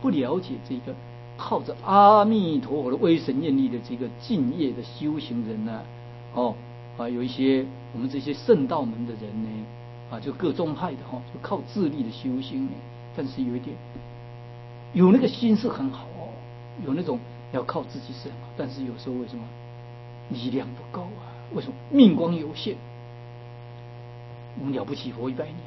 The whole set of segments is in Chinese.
不了解这个靠着阿弥陀佛的威神愿力的这个敬业的修行人呢，有一些我们这些圣道门的人呢，就各宗派的就靠自力的修行呢，但是有一点，有那个心是很好有那种要靠自己是很好，但是有时候为什么力量不够啊？为什么命光有限？我们了不起活100年，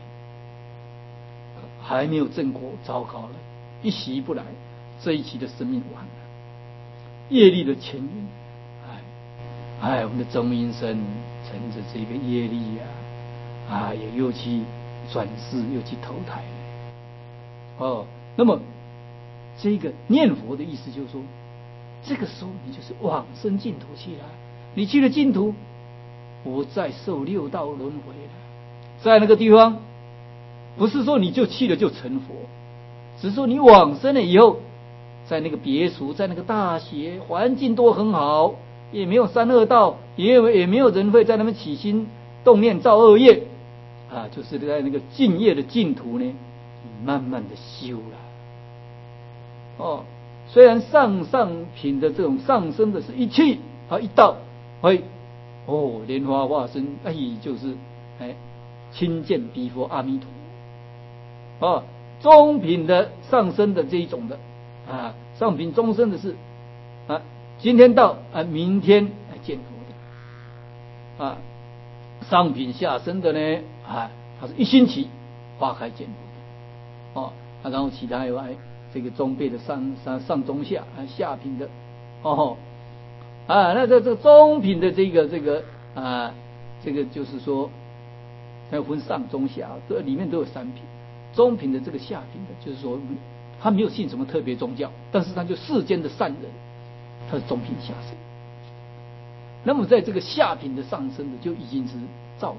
还没有正果，糟糕了，一息不来，这一期的生命完了。业力的牵引，我们的中阴身乘着这个业力也又去转世，又去投胎了。那么这个念佛的意思就是说，这个时候你就是往生净土去了，你去了净土，不再受6道轮回了。在那个地方，不是说你就去了就成佛，只是说你往生了以后，在那个别墅，在那个大学，环境都很好，也没有3恶道，也没有人会在那边起心动念造恶业就是在那个净业的净土呢，你慢慢的修了。虽然上品的这种上升的是一去一到，莲花化身，就是亲见彼佛阿弥陀。中品的上升的这一种的上品中升的是今天到明天见佛的上品下升的呢它是1星期花开见佛的然后其他有这个中辈的上中下下品的那这个中品的这个就是说还有分上中下，这里面都有3品。中品的这个下品的，就是说他没有信什么特别宗教，但是他就世间的善人，他是中品下生。那么在这个下品的上升的，就已经是造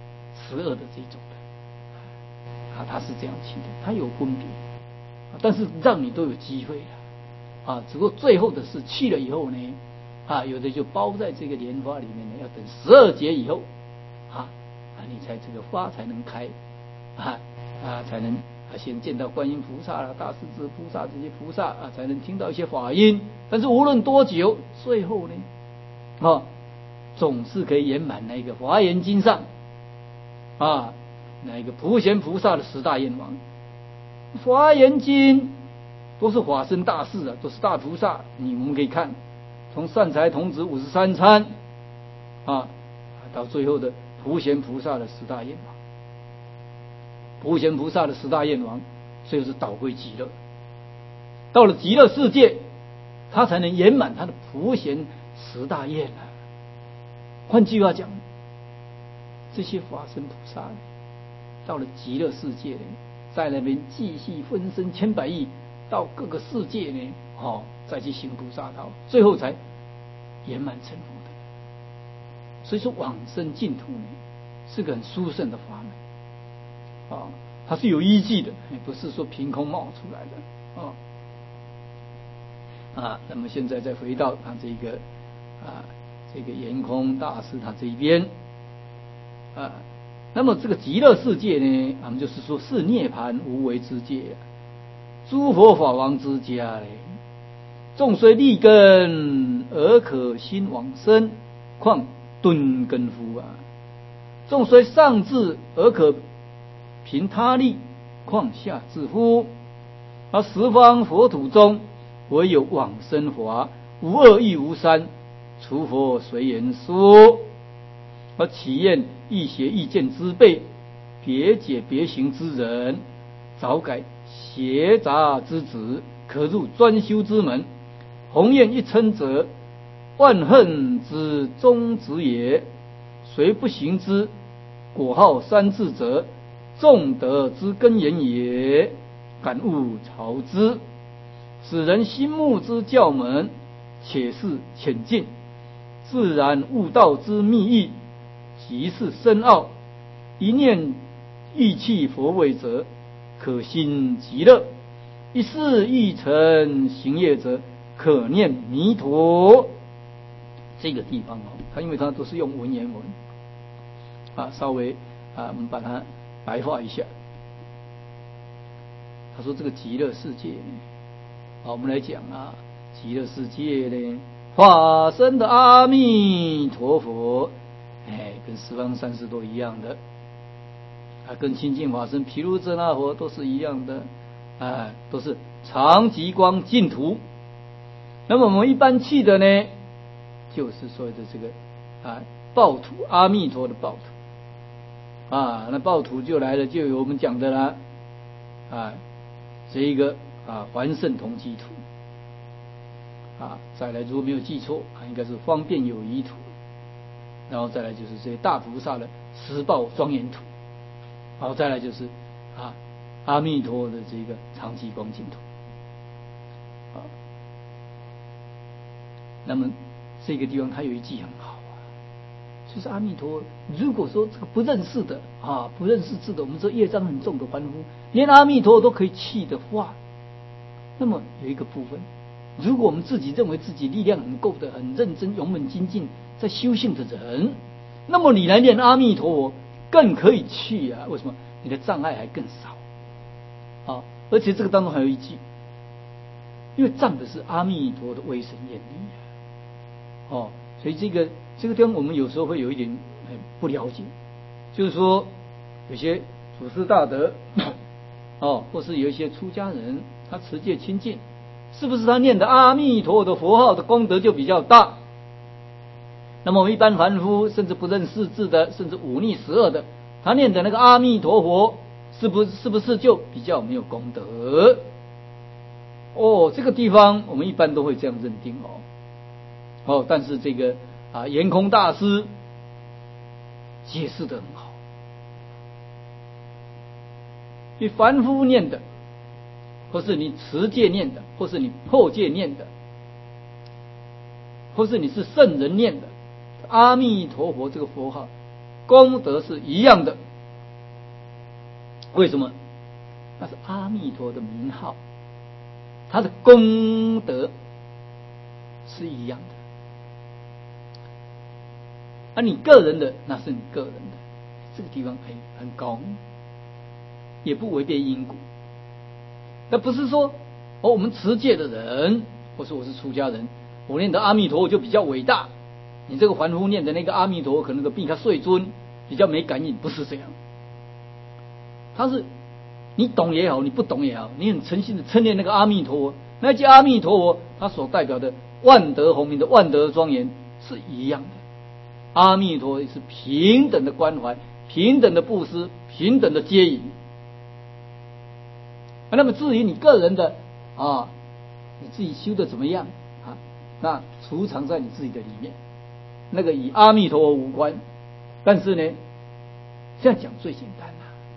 12的这种的他是这样起的，他有分别但是让你都有机会了只不过最后的是去了以后呢有的就包在这个莲花里面呢，要等12劫以后你才这个花才能开才能先见到观音菩萨啦、大势至菩萨这些菩萨才能听到一些法音。但是无论多久，最后呢总是可以圆满那个华严经上那个普贤菩萨的10大愿望。华严经都是法身大士都是大菩萨。我们可以看从善财童子53参到最后的普贤菩萨的10大愿望。普贤菩萨的10大愿望，所以是导归极乐。到了极乐世界，他才能圆满他的普贤10大愿换句话讲，这些法身菩萨到了极乐世界在那边继续分身千百亿到各个世界再去行菩萨道，最后才圆满成佛的。所以说往生净土是个很殊胜的法门它是有依据的，不是说凭空冒出来的那么现在再回到他这个这个圆空大师他这一边那么这个极乐世界呢，我们就是说是涅槃无为之界诸佛法王之家众虽立根而可心往生，况顿根乎众虽上智而可凭他力，况下智乎？而十方佛土中，唯有往生法，无二亦无三，除佛随缘说。而祈愿异邪异见之辈，别解别行之人，早改邪杂之子，可入专修之门。宏愿一称者，万恨之终止也。虽不行之，果号三智者，众德之根源也。感悟朝之，使人心目之教门，且是浅近，自然悟道之秘义，即是深奥。一念欲弃佛位者，可心极乐；一事欲成行业者，可念弥陀。这个地方它因为它都是用文言文稍微我们把它白话一下。他说这个极乐世界好，我们来讲啊，极乐世界呢，化身的阿弥陀佛，跟十方三世都一样的，跟清净法身毗卢遮那佛都是一样的，都是常极光净土。那么我们一般去的呢，就是所谓的这个报土，阿弥陀的报土。那报土就来了，就有我们讲的啦，这一个还圣同居土，再来如果没有记错，应该是方便有余土，然后再来就是这些大菩萨的十报庄严土，然后再来就是阿弥陀的这个常寂光净土。那么这个地方它有一句很好。就是阿弥陀，如果说这个不认识的不认识字的，我们说业障很重的凡夫，连阿弥陀都可以弃的话，那么有一个部分，如果我们自己认为自己力量很够的、很认真、勇猛精进在修行的人，那么你来念阿弥陀佛更可以去啊？为什么？你的障碍还更少而且这个当中还有一句，因为仗的是阿弥陀的威神愿力所以这个地方我们有时候会有一点不了解，就是说有些祖师大德或是有一些出家人，他持戒清净，是不是他念的阿弥陀的佛号的功德就比较大？那么我们一般凡夫，甚至不认识字的，甚至忤逆十恶的，他念的那个阿弥陀佛，是不是就比较没有功德？这个地方我们一般都会这样认定但是这个圆空大师解释得很好，你凡夫念的，或是你持戒念的，或是你破戒念的，或是你是圣人念的，阿弥陀佛这个佛号功德是一样的。为什么？那是阿弥陀的名号，它的功德是一样的。你个人的那是你个人的，这个地方很高明，也不违背因果。那不是说我们持戒的人，或是我是出家人，我念的阿弥陀佛就比较伟大，你这个凡夫念的那个阿弥陀佛可能都比他碎尊，比较没感应，不是这样。他是你懂也好，你不懂也好，你很诚心的称念那个阿弥陀佛，那句阿弥陀佛它所代表的万德洪名的万德庄严是一样的。阿弥陀是平等的关怀，平等的布施，平等的接引。那么至于你个人的你自己修的怎么样那储藏在你自己的里面，那个与阿弥陀佛无关。但是呢，这样讲最简单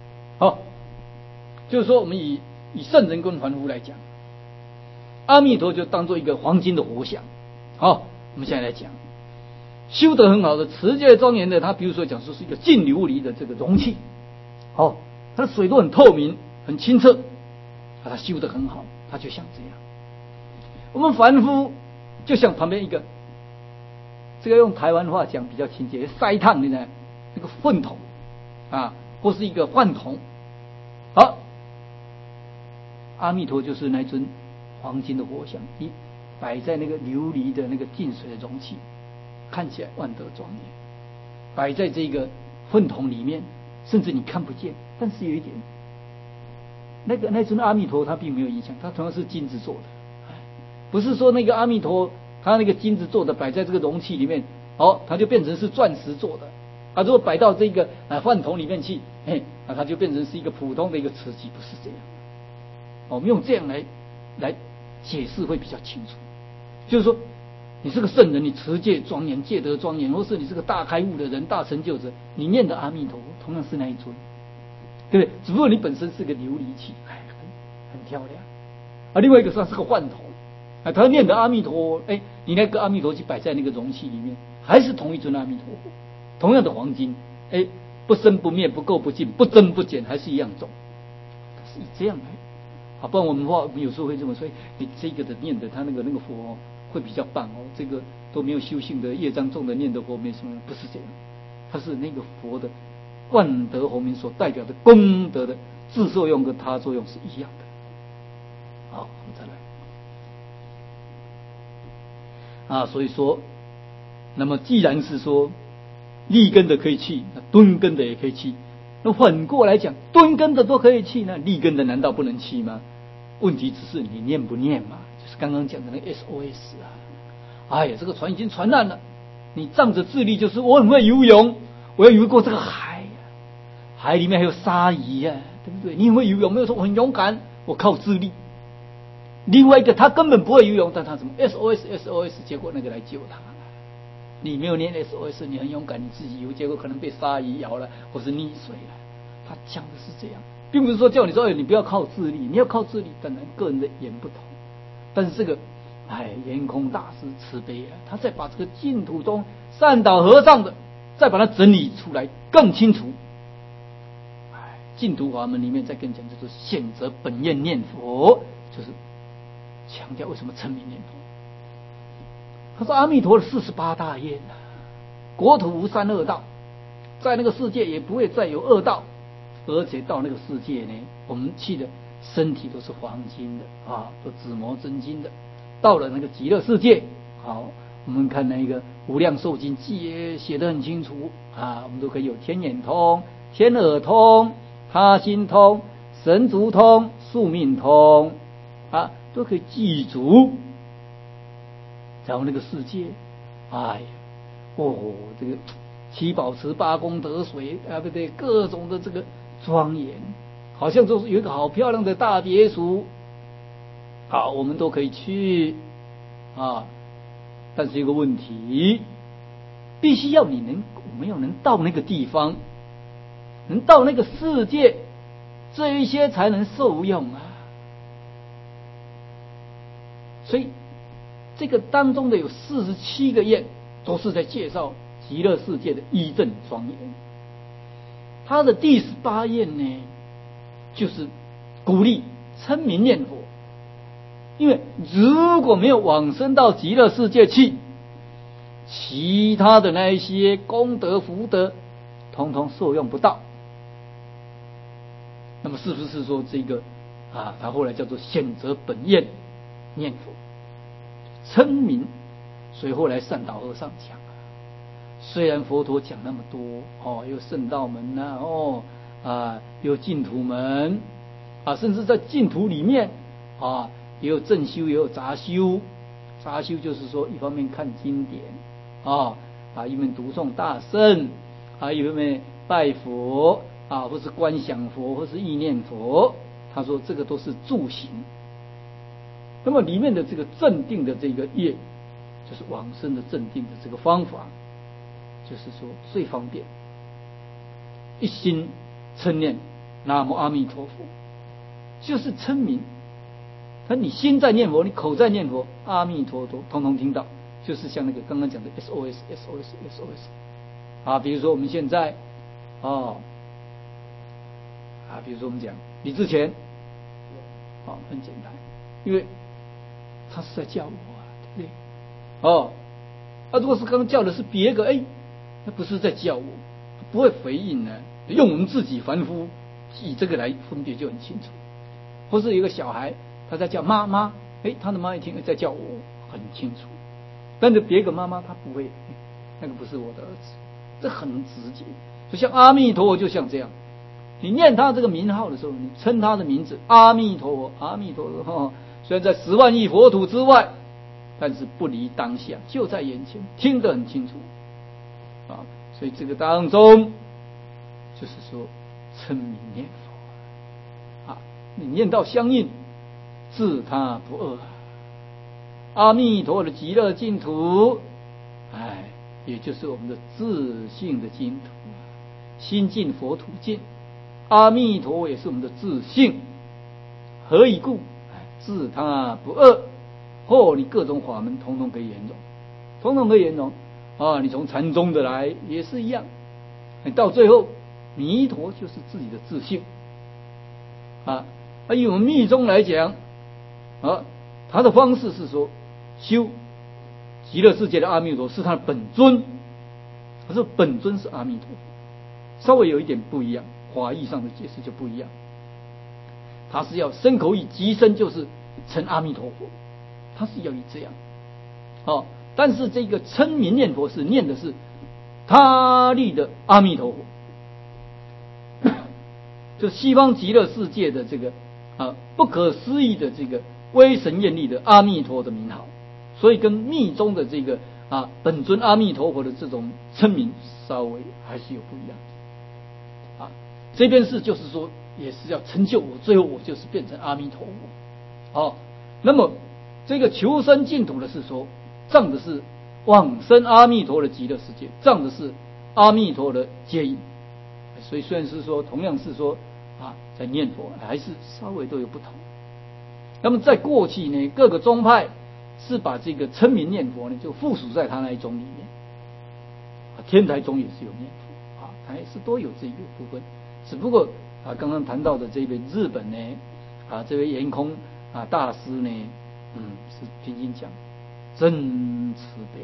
就是说我们以圣人跟凡夫来讲，阿弥陀就当做一个黄金的活像。我们现在来讲。修得很好的持戒庄严的，他比如说讲说是一个净琉璃的这个容器，它的水都很透明很清澈，他修得很好，他就像这样。我们凡夫就像旁边一个，这个用台湾话讲比较亲切，塞烫的呢那个粪桶或是一个饭桶。阿弥陀就是那尊黄金的活像，摆在那个琉璃的那个净水的容器，看起来万德庄严，摆在这个粪桶里面，甚至你看不见。但是有一点，那尊阿弥陀它并没有影响，它同样是金子做的，不是说那个阿弥陀它那个金子做的摆在这个容器里面，它就变成是钻石做的。如果摆到这个饭桶里面去，它就变成是一个普通的一个瓷器，不是这样。我们用这样来解释会比较清楚，就是说。你是个圣人，你持戒庄严，戒德庄严，或是你是个大开悟的人，大成就者，你念的阿弥陀佛同样是那一尊，对不对？只不过你本身是个琉璃器，很漂亮另外一个是个饭桶他念的阿弥陀佛，你那个阿弥陀去摆在那个容器里面，还是同一尊阿弥陀佛，同样的黄金，不生不灭，不垢不净，不增不减，还是一样重。是以这样来不然我们有时候会这么说，你这个的念的他那个佛会比较棒这个都没有修行的业障重的念的佛没什么，不是这样，它是那个佛的万德洪名所代表的功德的自作用跟他作用是一样的。我们再来， 所以说，那么既然是说立根的可以去，那敦根的也可以去。那反过来讲，敦根的都可以去，那立根的难道不能去吗？问题只是你念不念嘛，就是刚刚讲的那个 SOS 啊。哎呀，这个船已经船烂了，你仗着智力就是我很会游泳，我要游过这个海呀，海里面还有鲨鱼呀，对不对？你很会游泳，没有说我很勇敢，我靠智力。另外一个他根本不会游泳，但他什么 SOS， 结果那个来救他。你没有念 SOS， 你很勇敢，你自己游，结果可能被鲨鱼咬了，或是溺水了。他讲的是这样，并不是说叫你说，你不要靠智力，你要靠智力，当然个人的眼不同。但是这个，圆空大师慈悲啊，他再把这个净土中善导和尚的，再把它整理出来更清楚。净土法门里面再跟讲，就是显则本愿念佛，就是强调为什么称名念佛。他说阿弥陀的48大愿啊，国土无三恶道，在那个世界也不会再有恶道，而且到那个世界呢，我们去的身体都是黄金的都紫磨真金的。到了那个极乐世界，好，我们看那个无量寿经也写得很清楚我们都可以有天眼通、天耳通、他心通、神足通、宿命通都可以记住。然后那个世界，这个七宝池、八功德水对不对？各种的这个庄严，好像就是有一个好漂亮的大别墅，我们都可以去但是有个问题，必须要我们要能到那个地方，能到那个世界，这一些才能受用所以这个当中的有47个愿，都是在介绍极乐世界的依正庄严。他的第18愿呢，就是鼓励称名念佛。因为如果没有往生到极乐世界去，其他的那一些功德福德统统受用不到。那么是不是说这个他后来叫做显则本愿念佛称名？所以后来善导和尚讲虽然佛陀讲那么多有圣道门有净土门甚至在净土里面也有正修也有杂修。杂修就是说一方面看经典一面读诵大圣一方面拜佛或是观想佛或是意念佛。他说这个都是助行。那么里面的这个镇定的这个业，就是往生的镇定的这个方法，就是说最方便，一心称念南无阿弥陀佛，就是称名。你心在念佛，你口在念佛，阿弥陀佛统统听到，就是像那个刚刚讲的 SOS。比如说我们现在比如说我们讲李志全很简单，因为他是在叫我对不对如果是刚刚叫的是别个那不是在叫我，不会回应呢，用我们自己凡夫以这个来分别就很清楚。或是有一个小孩他在叫妈妈，他的妈一听在叫我，很清楚。但是别个妈妈他不会，那个不是我的儿子，这很直接。就像阿弥陀佛就像这样，你念他这个名号的时候，你称他的名字阿弥陀佛，阿弥陀佛虽然在10万亿佛土之外，但是不离当下，就在眼前，听得很清楚所以这个当中就是说称名念佛你念到相应，自他不二阿弥陀的极乐净土也就是我们的自性的净土心净佛土净，阿弥陀也是我们的自性。何以故？自他不二你各种法门统统可以圆融，统统可以圆融你从禅宗的来也是一样，你到最后弥陀就是自己的自性以我们密宗来讲他的方式是说修极乐世界的阿弥陀是他的本尊，他说本尊是阿弥陀佛，稍微有一点不一样，华义上的解释就不一样。他是要身口意即身就是成阿弥陀佛，他是要以这样但是这个称名念佛是念的是他力的阿弥陀佛，就西方极乐世界的这个不可思议的这个威神艳丽的阿弥陀的名号，所以跟密宗的这个本尊阿弥陀佛的这种称名稍微还是有不一样这边是就是说也是要成就我，最后我就是变成阿弥陀佛那么这个求生净土的是说仗的是往生阿弥陀的极乐世界，仗的是阿弥陀的接引，所以虽然是说同样是说在念佛，还是稍微都有不同。那么在过去呢，各个宗派是把这个称名念佛呢就附属在他那一宗里面天台宗也是有念佛还是都有这个部分，只不过刚刚谈到的这位日本呢这位圆空大师呢是平心讲真慈悲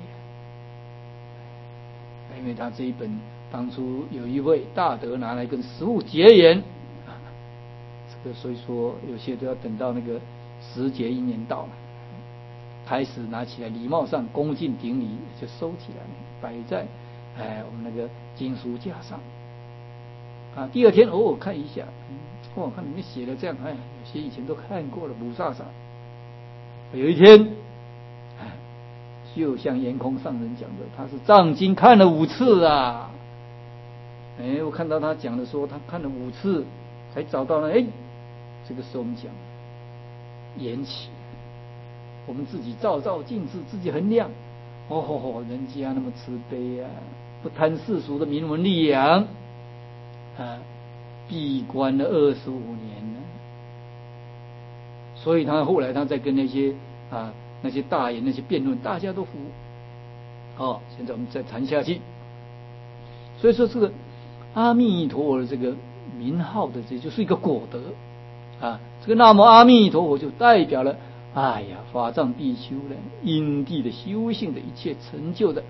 因为他这一本当初有一位大德拿来跟师父结缘这个所以说有些都要等到那个时节一年到了，开始拿起来礼貌上恭敬顶礼就收起来摆在我们那个经书架上第二天偶尔看一下看里面写的这样有些以前都看过了菩萨上有一天就像圆空上人讲的，他是藏经看了5次我看到他讲的说他看了5次才找到了这个时候我们讲缘起，我们自己照镜子自己衡量人家那么慈悲不贪世俗的名闻利养闭关了25年了，所以他后来他在跟那些大言那些辩论大家都服现在我们再谈下去。所以说这个阿弥陀佛的这个名号的这就是一个果德这个南无阿弥陀佛就代表了法藏比丘的因地的修行的一切成就的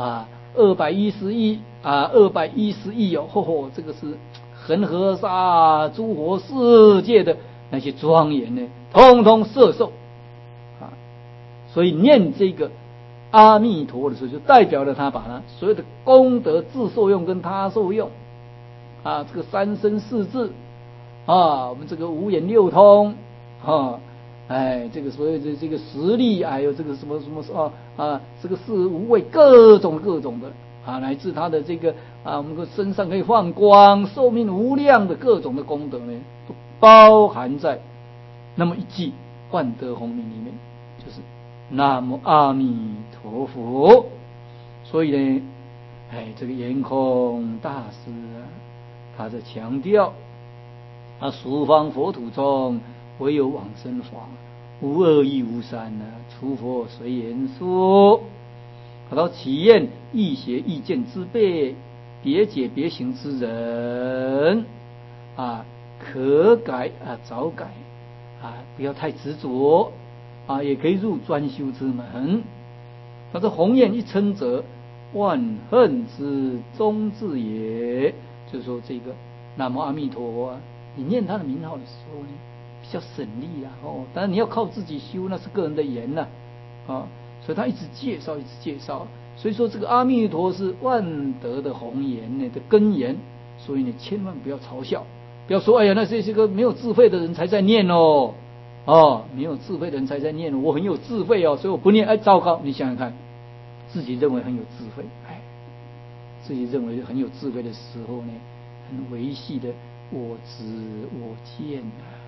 210亿210亿这个是恒河沙诸佛世界的那些庄严呢通通摄受所以念这个阿弥陀的时候就代表了他把他所有的功德自受用跟他受用这个三身四智我们这个五眼六通这个所谓的这个实力还有这个什么这个四无畏各种的乃至他的这个我们的身上可以放光寿命无量的各种的功德呢都包含在那么一句万德洪名里面，就是南无阿弥陀佛。所以呢这个圆空大师他在强调十方佛土中唯有往生法，无二亦无三除佛随缘说。他说祈愿易学易见之辈，别解别行之人可改早改不要太执着也可以入专修之门。他说鸿雁一称者，万恨之宗至也，就是说这个南无阿弥陀佛你念他的名号的时候呢比较省力当然你要靠自己修那是个人的言所以他一直介绍所以说这个阿弥陀是万德的宏言的根源，所以你千万不要嘲笑，不要说那些个没有智慧的人才在念没有智慧的人才在念我很有智慧所以我不念糟糕，你想想看自己认为很有智慧自己认为很有智慧的时候呢很维系的我执我见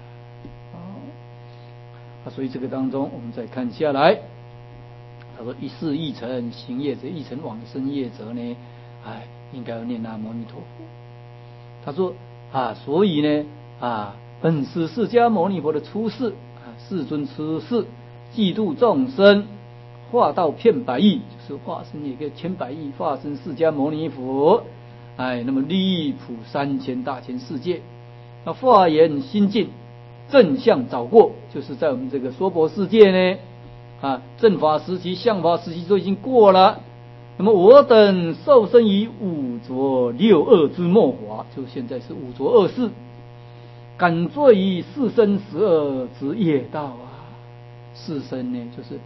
所以这个当中我们再看下来，他说一世一成行业者，一成往生业者呢应该要念南无阿弥陀佛。他说所以呢本师释迦牟尼佛的出世世尊出世济度众生，化道遍百亿，就是化身一个千百亿化身释迦牟尼佛那么利普3000大千世界，化言心境正向早过，就是在我们这个娑婆世界呢正法时期相法时期都已经过了，那么我等受生于五浊六恶之末法，就现在是五浊恶世，感罪于四生12之业道四生呢就是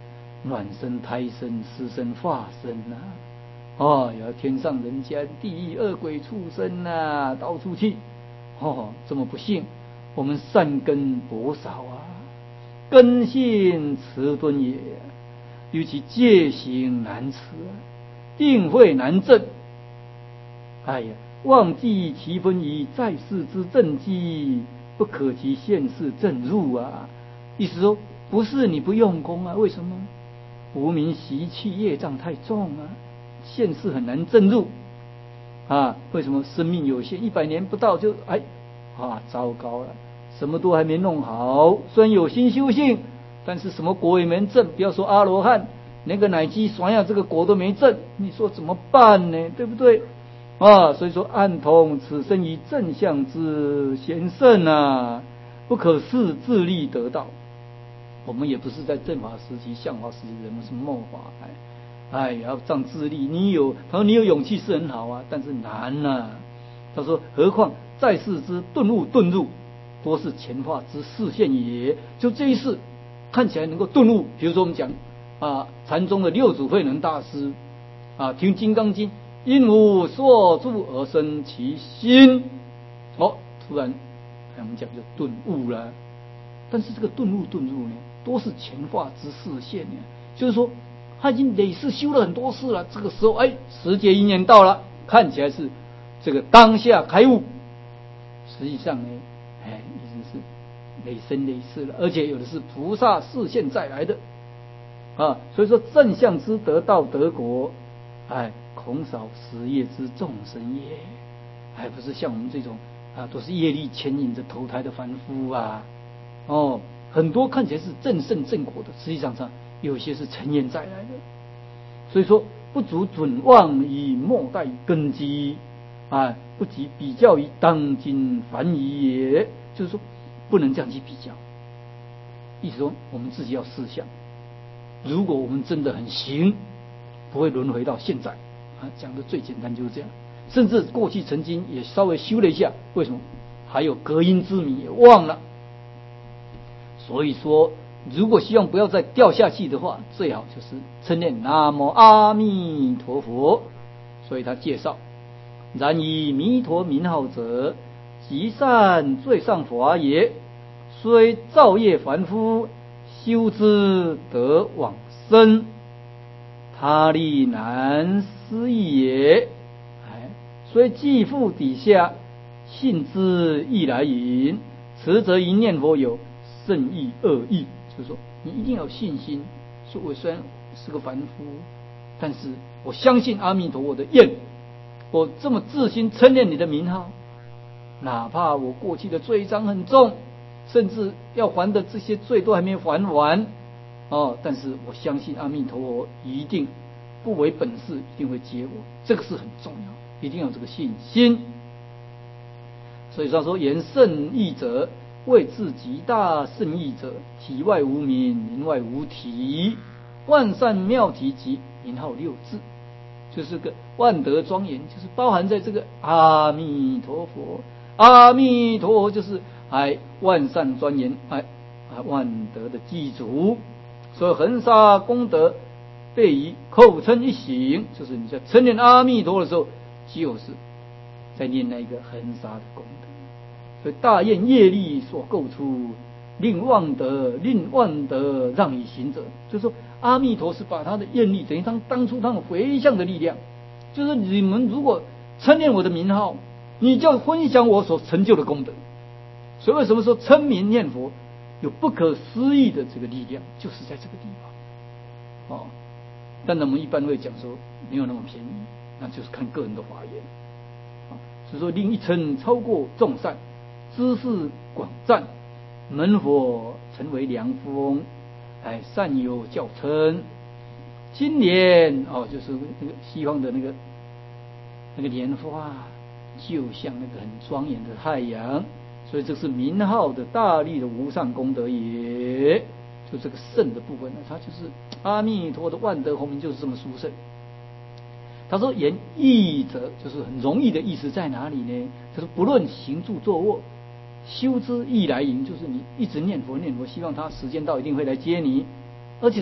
卵生、胎生、湿生、化生啊，哦，要天上人间、地狱、恶鬼、畜生啊，到处去。哦，这么不幸，我们善根薄少啊，根性迟钝也，尤其戒行难持啊，定慧难正。哎呀，忘记其分于在世之正机，不可其现世正入啊。意思说，不是你不用功啊，为什么？无明习气业障太重啊，现世很难正入啊。为什么？生命有限，100年不到就糟糕了，什么都还没弄好。虽然有心修行，但是什么果也没证，不要说阿罗汉，连个乃基酸呀这个果都没证，你说怎么办呢？对不对？所以说暗通此生于正向之贤圣啊，不可视自力得道。我们也不是在正法时期、相法时期人们是末法，要仗自力。他说你有勇气是很好啊，但是难啊。他说何况在世之顿悟顿入，多是前化之示现也。就这一世看起来能够顿悟，比如说我们讲禅宗的六祖慧能大师听《金刚经》，因无所住而生其心，突然我们讲就顿悟了。但是这个顿悟顿入呢，多是前化之示现呢，就是说他已经累世修了很多事了，这个时候时节因缘到了，看起来是这个当下开悟，实际上呢已经是累生累世了，而且有的是菩萨示现再来的所以说正向之得道得果，恐少实业之众生也，还不是像我们这种都是业力牵引着投胎的凡夫啊。很多看起来是正圣正果的，实际上有些是尘缘再来的。所以说不足准望以末代根基不及比较于当今凡疑也，就是说不能这样去比较。意思说我们自己要思想，如果我们真的很行，不会轮回到现在讲的最简单就是这样。甚至过去曾经也稍微修了一下，为什么？还有隔音之谜也忘了。所以说如果希望不要再掉下去的话，最好就是称念南无阿弥陀佛。所以他介绍，然以弥陀名号者，极善最上法也，虽造业凡夫，修之得往生，他力难思议也。虽继父底下，信之亦来云，此则一念佛有圣意恶意，就是说你一定要有信心，说我虽然是个凡夫，但是我相信阿弥陀佛的愿，我这么自心称念你的名号，哪怕我过去的罪障很重，甚至要还的这些罪都还没还完但是我相信阿弥陀佛一定不为本事，一定会接我，这个是很重要，一定要有这个信心。所以他说言圣意者，谓自极大圣意者，体外无名，名外无体，万善妙体及名号六字，就是个万德庄严，就是包含在这个阿弥陀佛。阿弥陀佛就是万善庄严万德的祭祖。所以恒沙功德被以口称一行，就是你在称念阿弥陀的时候，就是在念那个恒沙的功德。所以大愿业力所构出，令万德让以行者，就是说阿弥陀是把他的愿力，等于当初他们回向的力量，就是你们如果称念我的名号，你就分享我所成就的功德。所以为什么说称名念佛有不可思议的这个力量，就是在这个地方但我们一般会讲说没有那么便宜，那就是看个人的法缘所以说令一称超过众善，知识广占，门火成为良风善有教称。今年就是那个西方的那个莲花，就像那个很庄严的太阳，所以这是名号的大力的无上功德也。就这个圣的部分呢，它就是阿弥陀的万德洪名，就是这么殊胜。他说言易者，就是很容易的意思在哪里呢？他说不论行住坐卧，修之亦来迎，就是你一直念佛，希望他时间到一定会来接你，而且什么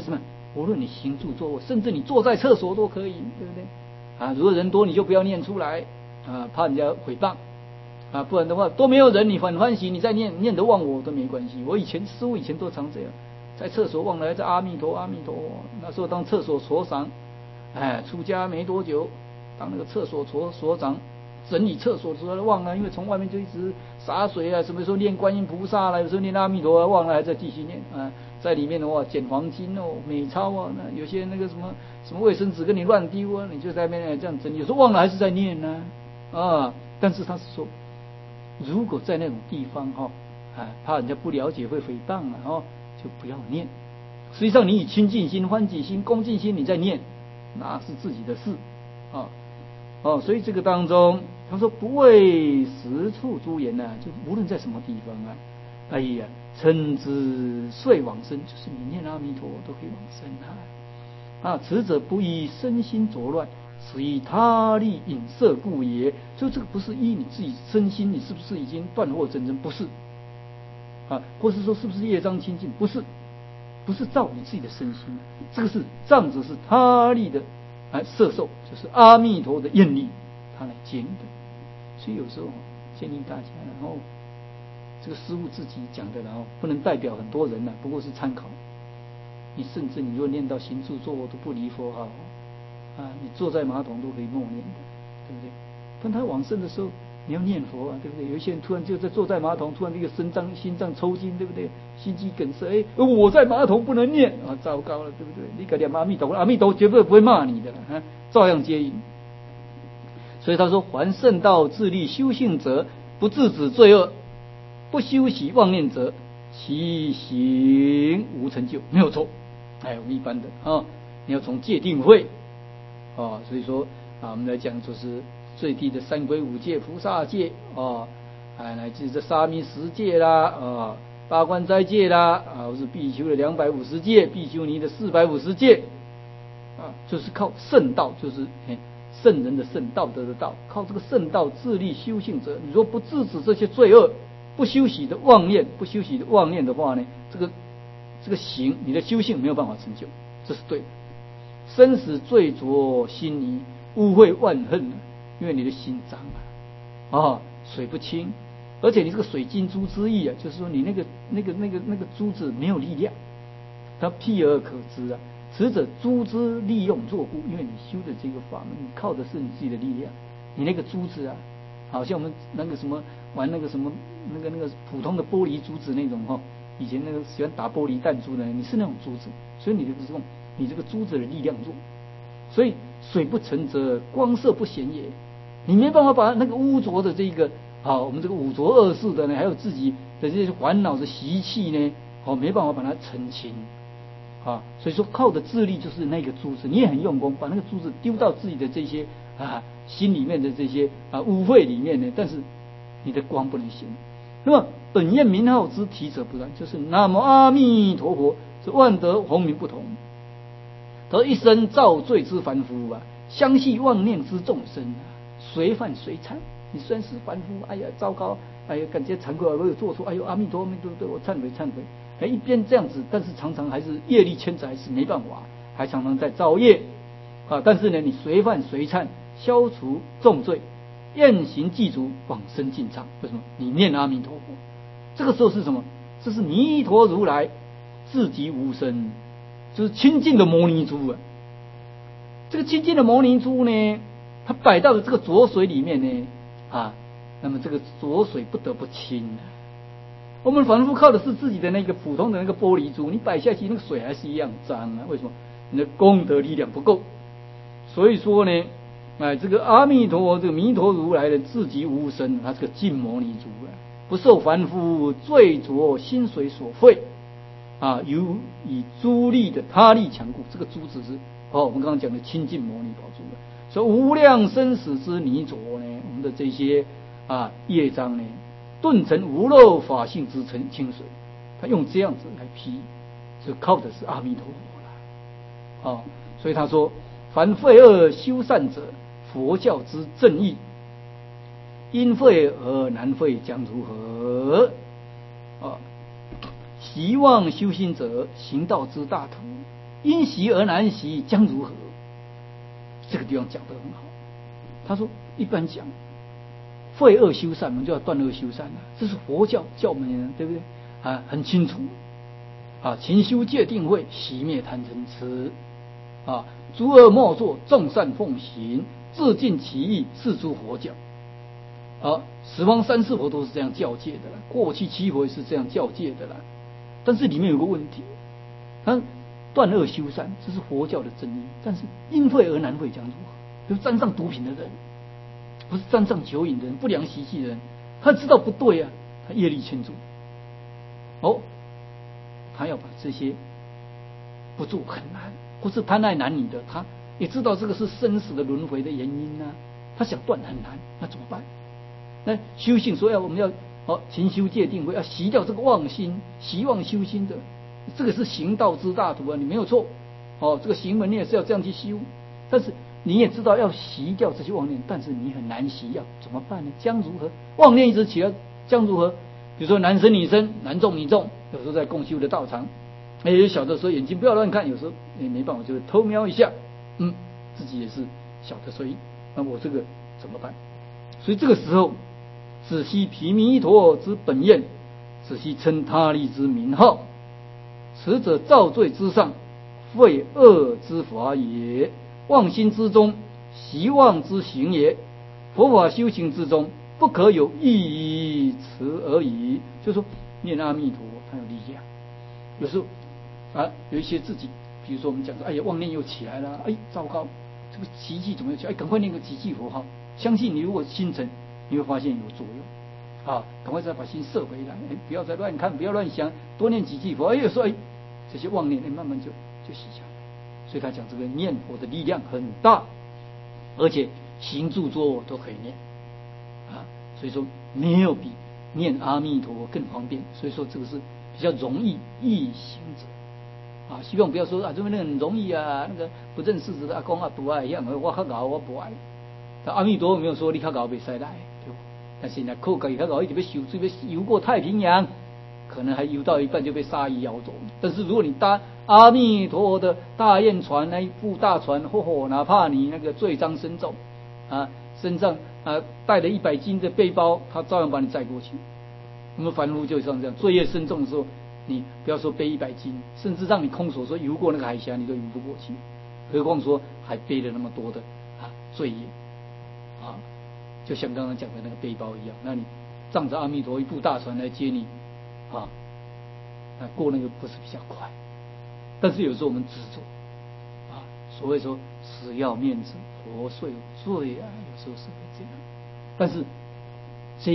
无论你行住坐卧，甚至你坐在厕所都可以，对不对？啊，如果人多你就不要念出来啊，怕人家诽谤啊，不然的话都没有人，你很欢喜，你再念得忘我都没关系。师父以前都常这样，在厕所忘了在阿弥陀阿弥陀。那时候当厕所所长，出家没多久，当那个厕所所长，整理厕所的时候忘了，因为从外面就一直洒水啊，什么时候念观音菩萨啦，有时候念阿弥陀忘了，还在继续念啊。在里面的话，捡黄金哦，美钞啊，那有些那个什么卫生纸跟你乱丢啊，你就在那边这样整理，有时候忘了还是在念呢啊。但是他是说，如果在那种地方怕人家不了解会诽谤啊，就不要念。实际上你以清净心、欢喜心、恭敬心你在念，那是自己的事啊。所以这个当中，他说不为实处诸言呢，就无论在什么地方啊，哎呀，称之遂往生，就是你念阿弥陀都可以往生啊。此者不以身心着乱，是以他力引摄故也。就这个不是依你自己身心，你是不是已经断惑真真？不是啊，或是说是不是业障清净？不是，不是照你自己的身心，这个是仗着是他力的摄受，就是阿弥陀的愿力，他来接你的。所以有时候建议大家，然后这个师父自己讲的，然后不能代表很多人不过是参考。你甚至你如果念到行住坐卧都不离佛号你坐在马桶都可以默念的，对不对？当他往生的时候，你要念佛对不对？有一些人突然就在坐在马桶，突然这个心脏抽筋，对不对？心肌梗塞，我在马桶不能念糟糕了，对不对？你可念阿弥陀，阿弥陀绝对不会骂你的照样接引。所以他说，凡圣道自力修行者，不制止罪恶，不修习妄念者，其行无成就，没有错。我们一般的你要从戒定慧所以说我们来讲就是最低的三归五戒、菩萨戒乃至这沙弥十戒啦八关斋戒啦或是必修的250戒、必修尼的450戒就是靠圣道，就是圣人的圣，道德的道，靠这个圣道自力修行者，你说不制止这些罪恶，不修习的妄念，的话呢，这个行你的修行没有办法成就，这是对的。生死罪浊心泥，污秽万恨因为你的心脏水不清，而且你这个水晶珠之意就是说你那个珠子没有力量，它辟而可知此者珠之利用弱故，因为你修的这个法门，你靠的是你自己的力量，你那个珠子好像我们那个什么玩那个什么那个普通的玻璃珠子那种以前那个喜欢打玻璃弹珠的，你是那种珠子，所以你这个珠子的力量弱，所以水不成则光色不显也，你没办法把那个污浊的这个我们这个五浊恶世的呢，还有自己的这些烦恼的习气呢没办法把它澄清所以说靠的智力就是那个珠子，你也很用功把那个珠子丢到自己的这些心里面的这些污秽里面呢，但是你的光不能显。那么本愿名号之体者不然，就是南无阿弥陀佛，是万德洪名不同。得一生造罪之凡夫相系妄念之众生随犯随忏。你虽然是凡夫，哎呀糟糕，哎呀感觉惭愧，我有做错，哎呦阿弥陀佛，对我忏悔，一边这样子，但是常常还是业力牵着，还是没办法，还常常在造业但是呢，你随犯随忏，消除重罪，愿行具足，往生尽畅。为什么？你念阿弥陀佛，这个时候是什么？这是弥陀如来自己无生，就是清净的摩尼珠这个清净的摩尼珠呢，它摆到了这个浊水里面呢那么这个浊水不得不清我们凡夫靠的是自己的那个普通的那个玻璃珠，你摆下去那个水还是一样脏为什么？你的功德力量不够。所以说呢这个阿弥陀这个弥陀如来的自己无生，他是个净摩尼珠不受凡夫罪浊心水所废由以诸力的他力强固。这个珠子是我们刚刚讲的清净摩尼宝珠所以无量生死之泥浊呢，我们的这些业障呢，顿成无漏法性之清水。他用这样子来批，就靠的是阿弥陀佛了所以他说，凡废恶修善者，佛教之正义，因废而难废，将如何希望修行者，行道之大途， 因习而难习，将如何？这个地方讲得很好。他说，一般讲，废恶修善，我们就要断恶修善了，这是佛教教门，对不对？啊，很清楚。啊，勤修戒定慧，熄灭贪嗔痴。啊，诸恶莫作，众善奉行，自尽其意，是诸佛教。啊，十方三世佛都是这样教诫的了，过去七佛也是这样教诫的了。但是里面有个问题，他断恶修善，这是佛教的真理。但是因废而难废，讲如何？就是沾上毒品的人，不是沾上酒瘾的人、不良习气的人，他知道不对啊，他业力牵住。他要把这些不做很难，或是贪爱男女的，他也知道这个是生死的轮回的原因啊，他想断很难，那怎么办？那修行说我们要勤修戒定慧，要习掉这个妄心，习妄修心的，这个是行道之大途啊，你没有错。这个行门你也是要这样去修，但是你也知道要习掉这些妄念，但是你很难习，要怎么办呢？将如何？妄念一直起来，将如何？比如说男生女生，男众女众，有时候在共修的道场，有小的时候眼睛不要乱看，有时候没办法就会偷瞄一下，自己也是晓得，所以那我这个怎么办？所以这个时候，只悉毗弥陀之本愿，只悉称他力之名号，此者造罪之上，废恶之法也，妄心之中，习妄之行也。佛法修行之中，不可有一词而已。就是说，念阿弥陀，它有力量。有时候有一些自己，比如说我们讲说，哎呀，妄念又起来了，糟糕，这个奇迹怎么又起来？赶快念个奇迹佛号。相信你，如果心诚，你会发现有作用。赶快再把心摄回来，不要再乱看，不要乱想，多念几句佛。有时候这些妄念慢慢就洗下来。所以他讲这个念佛的力量很大，而且行住坐卧都可以念。所以说没有比念阿弥陀佛更方便。所以说这个是比较容易易行者。希望不要说这边那个很容易啊，那个不认识的阿公阿婆啊一样，我较搞我不爱。但阿弥陀佛没有说你较搞别使来，对吧？但是呢，靠己较搞一直要修，这边游过太平洋，可能还游到一半就被鲨鱼咬走。但是如果你搭阿弥陀佛的大雁船那一部大船，哪怕你那个罪障深重身上带了100斤的背包，他照样把你载过去。我们凡夫就像这样，罪业深重的时候，你不要说背100斤，甚至让你空手说游过那个海峡，你都游不过去，何况说还背了那么多的罪业就像刚刚讲的那个背包一样。那你仗着阿弥陀一部大船来接你过那个不是比较快？但是有时候我们执着所谓说死要面子，活受罪有时候是会这样。但是这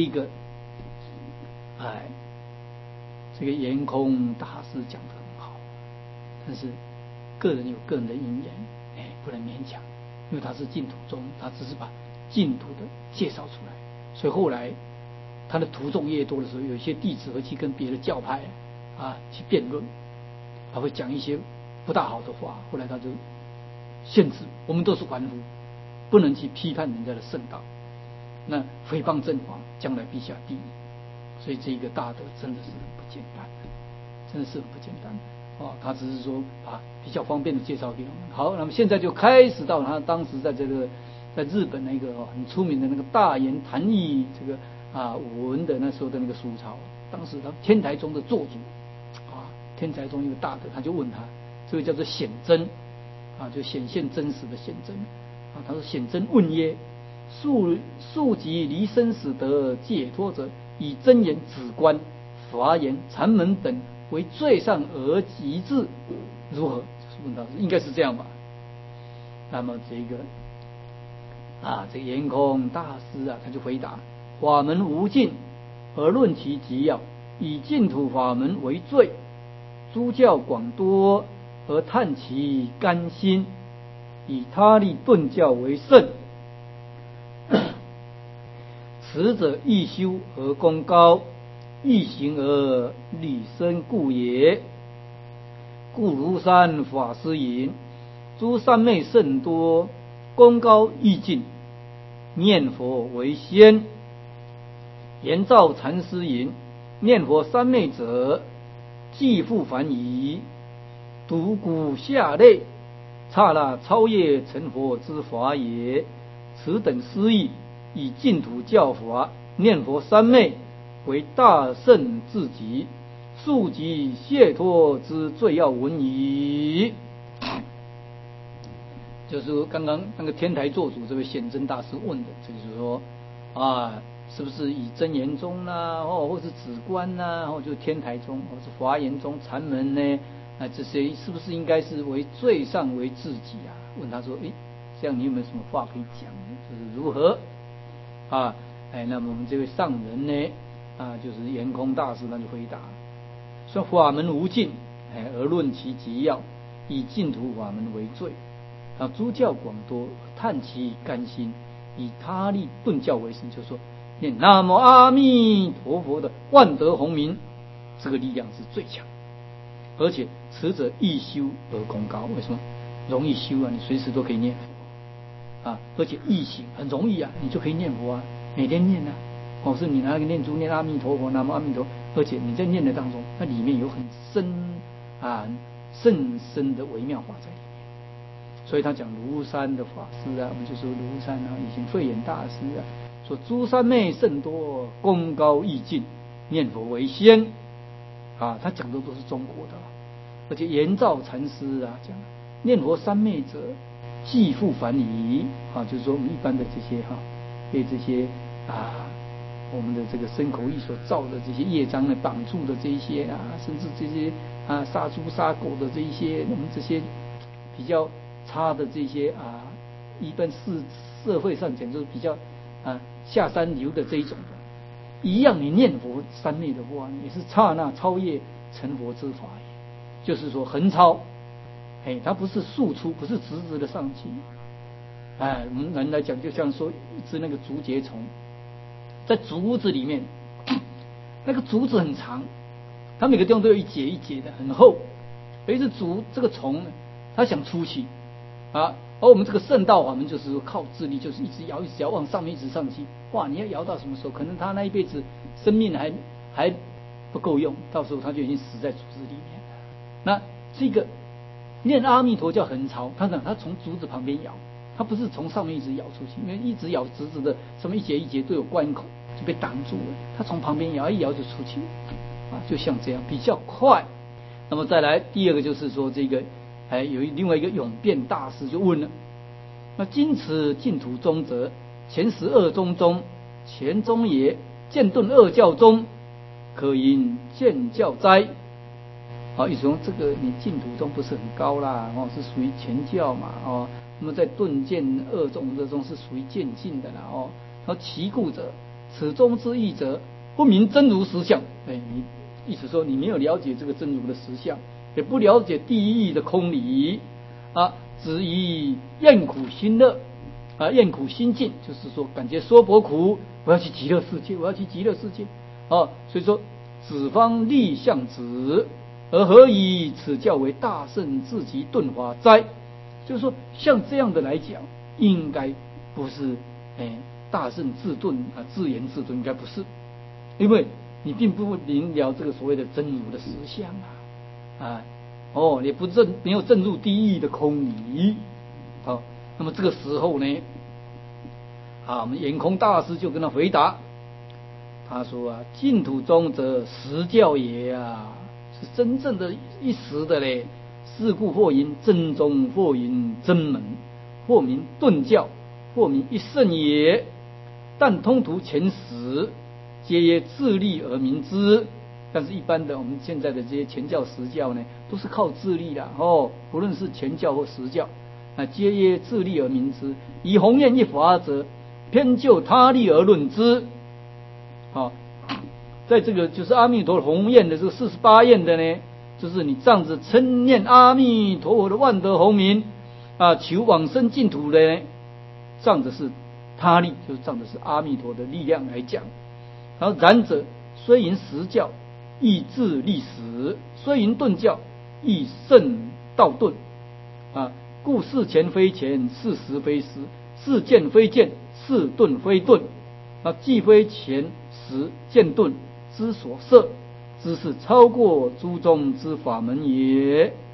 个圆空大师讲得很好，但是个人有个人的因缘，不能勉强，因为他是净土宗，他只是把净土的介绍出来，所以后来他的徒众越多的时候，有一些弟子会去跟别的教派去辩论，他会讲一些不大好的话，后来他就限制我们都是凡夫，不能去批判人家的圣道，那诽谤正法，将来必下地狱。所以这个大德真的是很不简单，真的是很不简单他只是说比较方便的介绍给我们。好，那么现在就开始到他当时在日本那个很出名的那个大言坛义这个文的那时候的那个苏超，当时他天台宗的做主天台宗一个大德，他就问他，这个叫做显真就显现真实的显真他说显真问曰：速即离生死得解脱者，以真言止观法言禅门等为最上而极致，如何？问他应该是这样吧。那么这个圆空大师他就回答：法门无尽，而论其极要，以净土法门为最，诸教广多，而探其甘心，以他力顿教为甚。此者易修而功高，易行而理深故也。故庐山法师云：诸三昧甚多，功高易尽，念佛为先。圆照禅师云：念佛三昧者，既复凡矣。 独孤下类，刹那超越成佛之法也。此等诗意，以净土教法念佛三昧为大圣至极，速极解脱之最要文矣。就是刚刚那个天台座主这位显真大师问的，就是说是不是以真言宗啦，或是止观啦，或就天台宗，或是华严宗、禅门呢？这些是不是应该是为最上为至极啊？问他说，这样你有没有什么话可以讲呢？就是如何那么我们这位上人呢就是圆空大师，他就回答说：法门无尽，而论其极要，以净土法门为最。诸教广多，叹其甘心，以他力顿教为神，就是说念南无阿弥陀佛的万德洪名，这个力量是最强，而且此者易修而功高。为什么？容易修啊，你随时都可以念佛而且易行，很容易啊，你就可以念佛啊，每天念啊。是你拿个念珠念阿弥陀佛，南无阿弥陀佛，而且你在念的当中，那里面有很甚深的微妙法在里面。所以他讲庐山的法师我们就说庐山以前慧眼大师说诸三昧甚多，功高意尽，念佛为先他讲的都是中国的而且延照禅师讲念佛三昧者，既复凡矣就是说我们一般的这些被这些我们的这个身口意所造的这些业障绑住的这一些甚至这些杀猪杀狗的这一些，我们这些比较差的这些一般社会上讲就是比较下三流的这一种的，一样你念佛三昧的话，也是刹那超越成佛之法也，就是说横超，它不是速出，不是直直的上去。我们人来讲，就像说一只那个竹节虫，在竹子里面，那个竹子很长，它每个地方都有一节一节的，很厚。有一只这个虫呢，它想出去而我们这个圣道法门就是说靠智力，就是一直摇一直摇往上面一直上去。哇，你要摇到什么时候？可能他那一辈子生命还不够用，到时候他就已经死在竹子里面了。那这个念阿弥陀叫横超，他从竹子旁边摇，他不是从上面一直摇出去，因为一直摇直直的，什么一节一节都有关口，就被挡住了。他从旁边摇一摇就出去就像这样比较快。那么再来第二个就是说这个有另外一个永辩大师就问了：那今此净土中者，前12宗中，前宗也，渐顿二教中，可引见教哉？意思说这个你净土中不是很高啦是属于前教嘛那么在顿渐二宗这中是属于渐进的啦其故者，此中之义者，不明真如实相。你意思说你没有了解这个真如的实相，也不了解第一义的空理只以厌苦心乐厌苦心境，就是说感觉说薄苦，我要去极乐世界，我要去极乐世界所以说子方立相子，而何以此教为大圣至极顿法哉？就是说像这样的来讲，应该不是大圣自顿自言自顿，应该不是，因为你并不明了这个所谓的真如的实相也不没有证入第一义的空理那么这个时候呢我们圆空大师就跟他回答，他说净土中则实教也是真正的一时的嘞。是故或云真宗，或云真门，或名顿教，或名一圣也。但通途前时，皆曰自力而明之。但是一般的我们现在的这些前教实教呢，都是靠自力的不论是前教或实教皆曰自力而明之。以弘愿一法者，偏就他力而论之在这个就是阿弥陀弘愿的这个48愿的呢，就是你仗着称念阿弥陀佛的万德洪名求往生净土的呢，仗着是他力，就是仗着是阿弥陀的力量来讲。然后然者虽云实教，亦自立实；虽云顿教，亦胜道顿故是前非前，是实非实，是见非见，是顿非顿既非前实见顿之所摄，知是超过诸宗之法门也。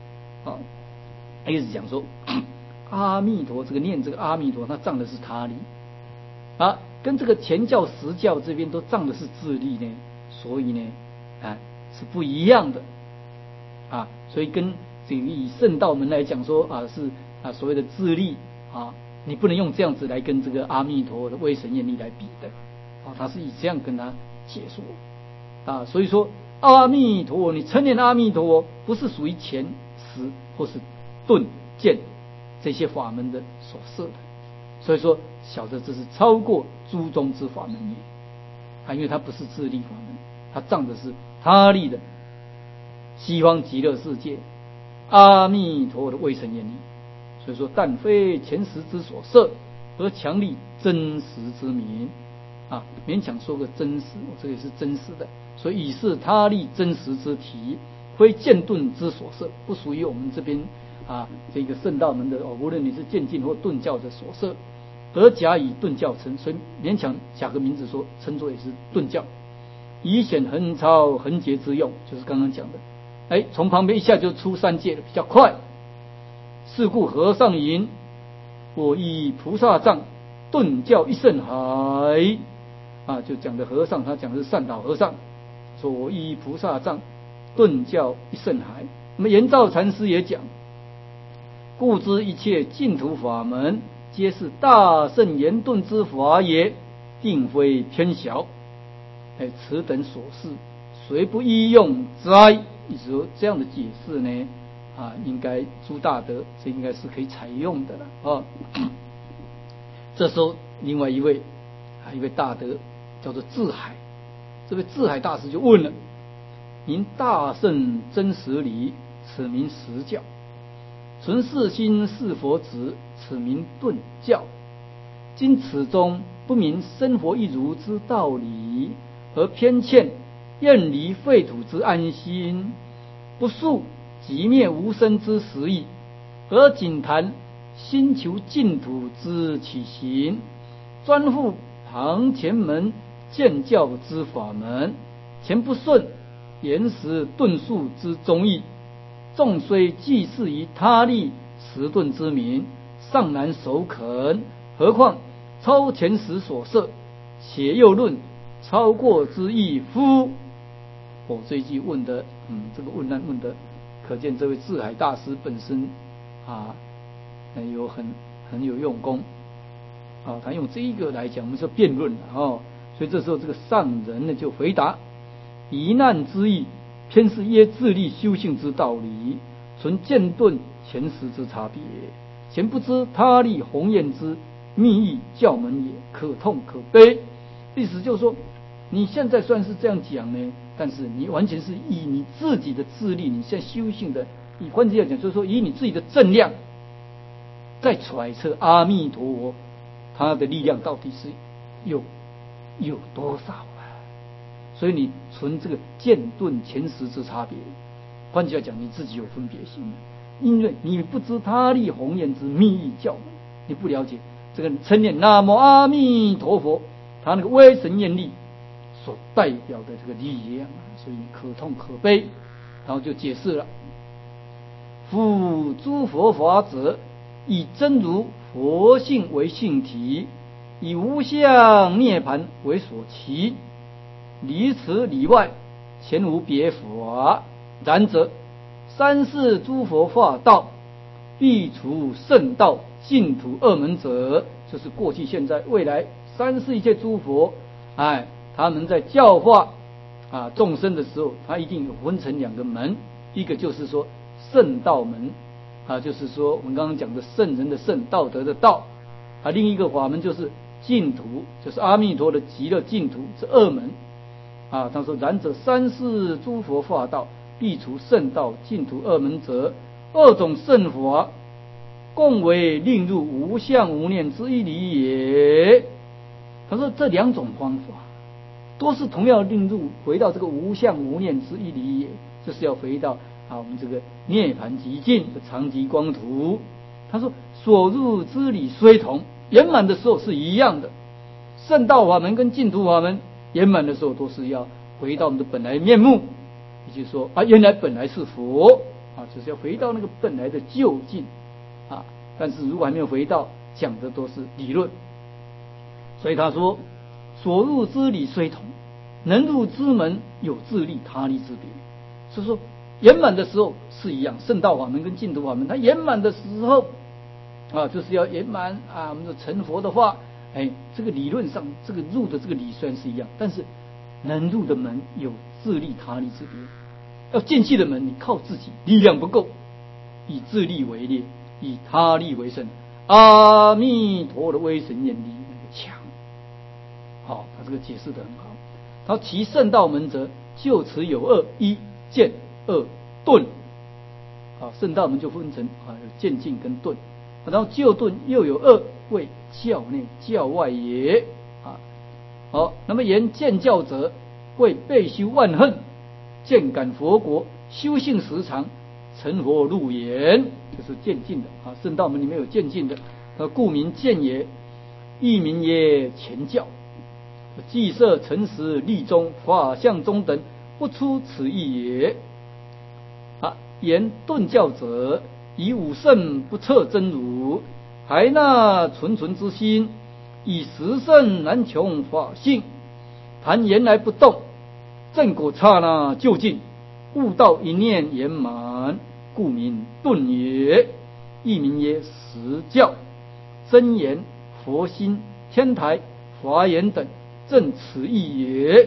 啊，一直讲说阿弥陀这个念这个阿弥陀，它仗的是他力啊，跟这个前教实教这边都仗的是自力呢，所以呢是不一样的啊，所以跟这个以圣道门来讲说是所谓的自力啊，你不能用这样子来跟这个阿弥陀的威神愿力来比的啊，他是以这样跟他解说啊，所以说阿弥陀，你称念阿弥陀不是属于前实或是顿渐这些法门的所设的，所以说晓得这是超过诸宗之法门也啊，因为它不是自力法门，它仗的是他力的西方极乐世界阿弥陀的威神愿力，所以说但非前实之所设，而强力真实之名啊，勉强说个真实，这也是真实的，所以以是他力真实之体，非渐顿之所设，不属于我们这边这个圣道门的无论你是渐进或顿教的所设，而假以顿教称，所以勉强假个名字说称作也是顿教，以显横超横截之用，就是刚刚讲的，从旁边一下就出三界了，比较快。是故和尚云：我以菩萨藏顿教一甚海就讲的和尚，他讲的是善导和尚，说我以菩萨藏顿教一甚海。那么圆照禅师也讲，故知一切净土法门皆是大圣圆顿之法也，定非偏小。此等所示，谁不依用哉？意思说这样的解释呢应该诸大德这应该是可以采用的了这时候另外一位大德叫做智海，这位智海大师就问了：您大圣真实理，此名实教；纯世心是佛子，此名顿教。今此中不明生活一如之道理，而偏欠厌离废土之安心，不述寂灭无生之实意，而仅谈心求净土之起行，专护旁前门见教之法门，前不顺言实顿数之宗义，纵虽济世于他力迟钝之民，尚难首肯，何况超前时所设，且又论超过之意乎？这一句问的这个问难问的，可见这位智海大师本身有很有用功他用这一个来讲，我们说辩论所以这时候这个上人呢就回答：疑难之意，偏是耶自力修行之道理，存渐顿前实之差别，前不知他力宏愿之密意教门也，可痛可悲。意思就是说，你现在算是这样讲呢，但是你完全是以你自己的智力，你现在修行的，你换句话讲，就是说以你自己的正量，在揣测阿弥陀佛他的力量到底是有多少所以你存这个渐顿前实之差别，换句话讲，你自己有分别心，因为你不知他力宏愿之密意教门，你不了解这个称念南无阿弥陀佛，他那个威神愿力所代表的这个力量所以可痛可悲。然后就解释了：夫诸佛法者，以真如佛性为性体，以无相涅盘为所期，离此里外，前无别法。然则三世诸佛化道，必除圣道净土二门者，就是过去现在未来三世一切诸佛他们在教化众生的时候，他一定有分成两个门，一个就是说圣道门就是说我们刚刚讲的圣人的圣，道德的道另一个法门就是净土，就是阿弥陀的极乐净土，是二门他说：然则三世诸佛化道，必除圣道净土二门者，二种圣法共为令入无相无念之一理也。他说这两种方法都是同样令入回到这个无相无念之一理也，就是要回到我们这个涅盘极尽的常寂光土。他说所入之理虽同，圆满的时候是一样的，圣道法门跟净土法门圆满的时候都是要回到我们的本来面目，也就是说原来本来是佛就是要回到那个本来的究竟啊。但是如果还没有回到，讲的都是理论。所以他说，所入之理虽同，能入之门有自利他利之别。所以说圆满的时候是一样，圣道法门跟净土法门，它圆满的时候就是要圆满我们说成佛的话，这个理论上这个入的这个理虽然是一样，但是能入的门有自利他利之别。要进去的门，你靠自己力量不够，以自利为劣，以他利为胜。阿弥陀的威神念力那个强。好，他这个解释得很好。他说其圣道门则就此有二：一渐，二顿。圣道门就分成有渐进跟顿。然后就顿又有二，为教内教外也。好，那么言渐教者，为备修万恨，渐感佛国，修性时长，成佛入眼，就是渐进的圣道门里面有渐进的，故名渐也，亦名曰前教。既设诚实立中法相中等，不出此意也。言顿教者，以五圣不测真如，还那纯纯之心，以十圣难穷法性，谈言来不动，正果刹那就尽，悟道一念圆满，故名顿也。亦名曰实教。真言、佛心、天台、华严等，正此意也。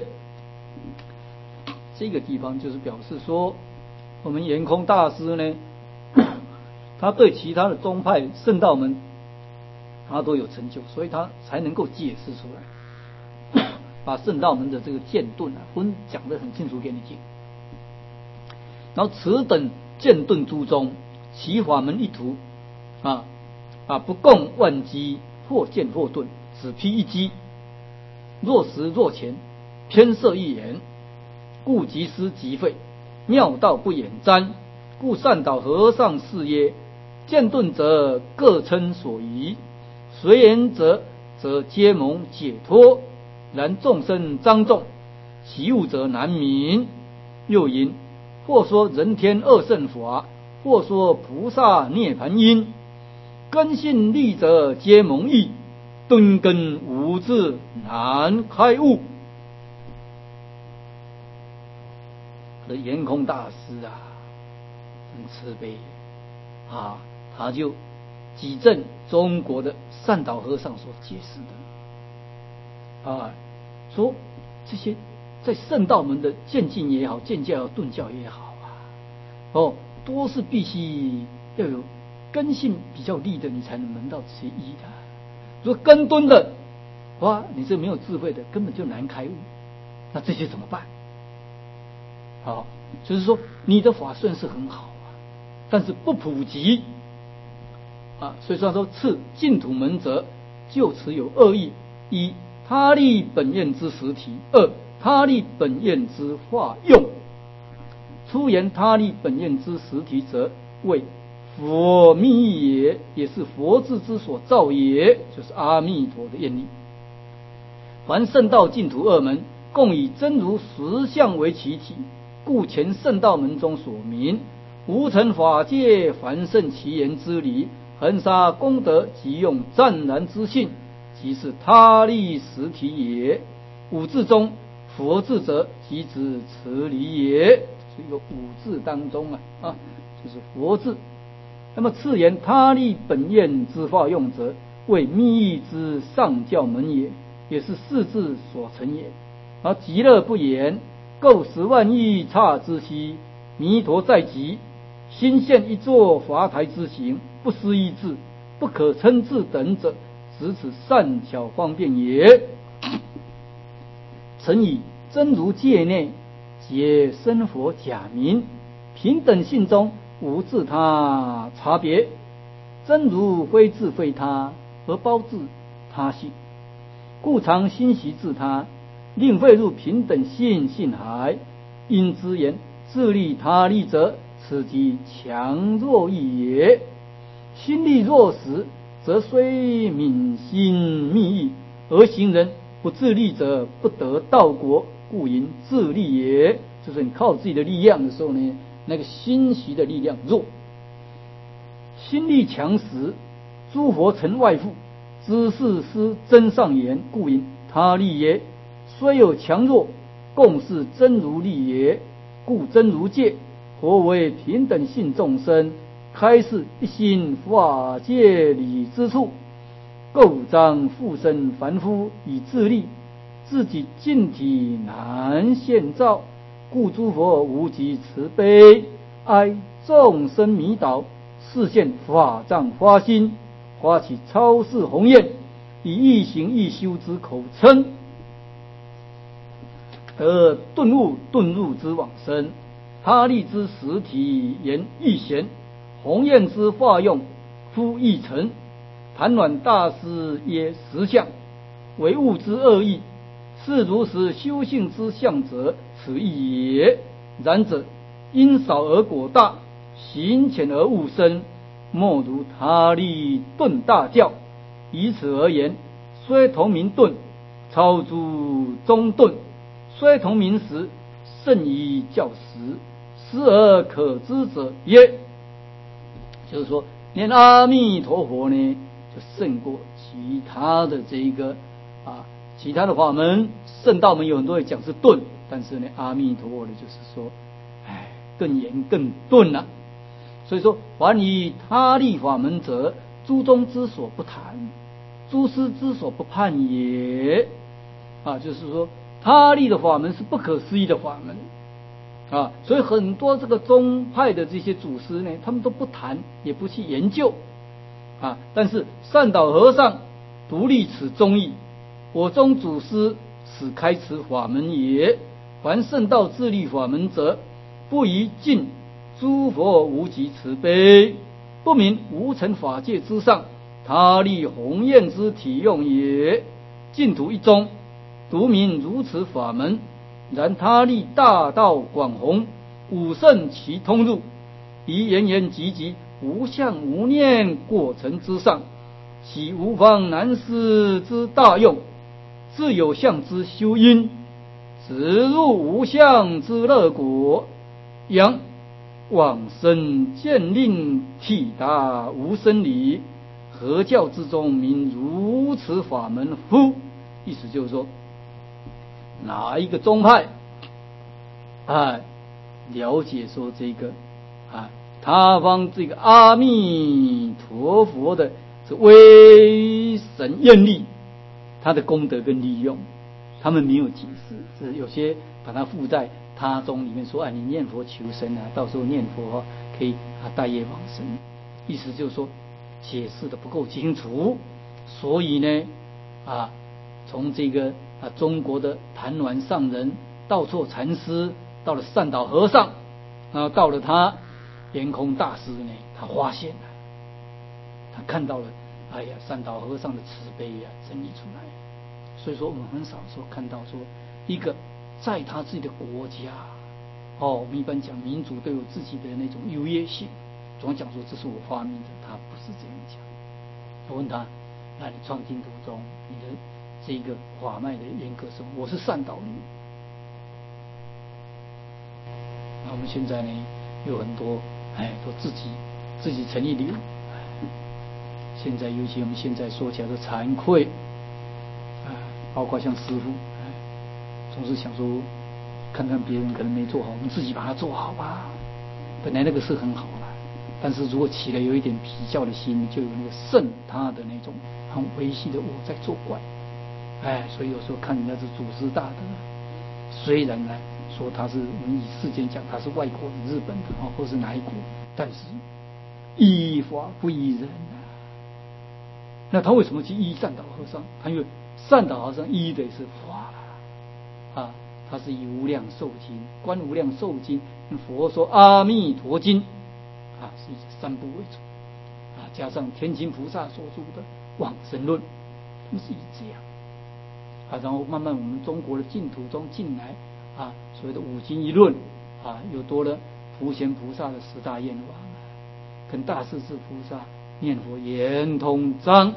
这个地方就是表示说，我们圆空大师呢，他对其他的宗派圣道门他都有成就，所以他才能够解释出来，把圣道门的这个渐顿分讲得很清楚给你听。然后此等渐顿诸宗，其法门一途不共万机，或渐或顿，只披一机，若实若前，偏摄一言，故即失即废，妙道不掩瞻。故善导和尚是曰：渐顿者各称所宜，随言者皆蒙解脱。然众生彰众，其物则难明。又云：或说人天二圣法，或说菩萨涅盘因。根性利者皆蒙益，敦根无智难开悟。圆空大师很慈悲他就举证中国的善导和尚所解释的说这些在圣道门的渐进也好，渐教也好，顿教也好都是必须要有根性比较利的，你才能门到这些义的。如果根敦的你是没有智慧的，根本就难开悟。那这些怎么办？就是说你的法算是很好但是不普及所以说次净土门则就此有二义：一他立本愿之实体，二他立本愿之化用。初言他立本愿之实体者，为佛密意也，也是佛智之所造也，就是阿弥陀的愿力。凡圣道净土二门，共以真如实相为其体，故前圣道门中所明，无成法界凡圣其言之理，恒沙功德即用湛然之性，即是他立实体也。五字中佛字者，即指此理也。是一个五字当中就是佛字。那么次言他立本愿之化用者，为密意之上教门也，也是四字所成也。而极乐不言，构10万亿刹之息，弥陀在即，心现一座法台之形，不思议智，不可称智等者，只此善巧方便也。曾以真如界内皆生佛假名，平等性中无自他差别，真如非自非他，而包自他性，故常心习自他，令废入平等性性海。因之言自利他利者，此即强弱义也。心力弱时，则虽泯心密意，而行人不自利者，不得道果，故云自利也。就是你靠自己的力量的时候呢， 那个心习的力量弱。心力强时，诸佛成外附，知事师真上言，故云他力也。虽有强弱，共是真如力也。故真如界，何为平等性众生，开示一心法界理之处，构章附身凡夫以自立，自己净体难现照，故诸佛无极慈悲，哀众生迷倒，示现法藏花心，发起超世宏愿，以一行一修之口称，得顿悟顿入之往生。他力之实体言易贤，宏愿之化用夫易成。盘软大师曰实相，为物之恶意，是如实修性之相者，此亦也。然者因少而果大，行浅而悟深，莫如他力顿大教。以此而言，虽同名顿，超诸中顿；虽同名时，甚于教时。思而可知者也。就是说，连阿弥陀佛呢，就胜过其他的其他的法门。圣道门有很多人讲是顿，但是呢，阿弥陀佛呢，就是说，更严更顿了。所以说，凡以他力法门者，诸宗之所不谈，诸师之所不判也。就是说，他力的法门是不可思议的法门。所以很多这个宗派的这些祖师呢，他们都不谈，也不去研究。但是善导和尚独立此宗义，我宗祖师此开此法门也。凡圣道自立法门者，不宜尽诸佛无极慈悲，不明无尘法界之上，他力宏愿之体用也。净土一宗，独明如此法门。然他力大道广宏，五圣其通入，以言言寂寂，无相无念过程之上，其无方难思之大用，自有相之修因，直入无相之乐果。阳往生见令体达无生理，何教之中名如此法门乎？意思就是说，哪一个宗派了解说这个他方这个阿弥陀佛的这威神愿力，他的功德跟利用，他们没有解释，是有些把它附在他宗里面说，你念佛求生到时候念佛可以带业往生。意思就是说解释的不够清楚，所以呢从这个中国的盘鸾上人道绰禅师，到了善导和尚，然后到了他圆空大师呢，他发现了，他看到了善导和尚的慈悲整理出来。所以说我们很少说看到说一个在他自己的国家我们一般讲民族都有自己的那种优越性，总讲说这是我发明的，他不是这样讲。我问他，那你创净土中你的这个法脉的严格什么？我是善导你。那我们现在呢，有很多都自己成一流。现在尤其我们现在说起来的惭愧包括像师父总是想说，看看别人可能没做好，我们自己把它做好吧。本来那个是很好了，但是如果起了有一点比较的心，就有那个胜他的那种很微细的我在作怪。所以有时候看人家是祖师大德，虽然呢说他是我们以世间讲他是外国的日本的或是哪一国，但是依法不依人那他为什么去依善导和尚？他因为善导和尚依的是法他是以无量寿经、观无量寿经、佛说阿弥陀经是以三部为主加上天亲菩萨所著的往生论，他们是以这样然后慢慢我们中国的净土中进来所谓的五经一论又多了普贤菩萨的十大愿望跟大势至菩萨念佛圆通章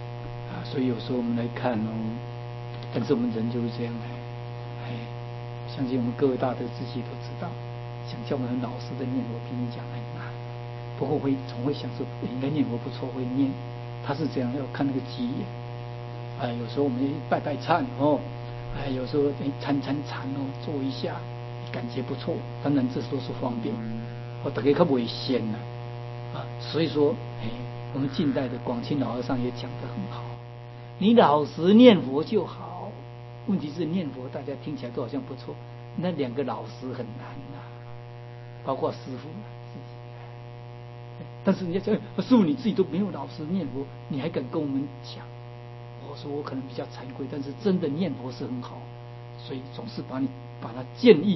所以有时候我们来看但是我们人就是这样相信我们各位大德自己都知道，想叫我们老实的念佛，比你讲很难。不过总会想说，应该念佛不错，会念。他是这样，要看那个机缘。有时候我们拜拜忏有时候参做一下，感觉不错。当然这都是方便，大家可不会先所以说，我们近代的广钦老和尚也讲得很好，你老实念佛就好。问题是念佛大家听起来都好像不错，那两个老实很难包括师父自己。但是人家讲，师父你自己都没有老实念佛，你还敢跟我们讲？我说我可能比较惭愧，但是真的念佛是很好，所以总是把他建议，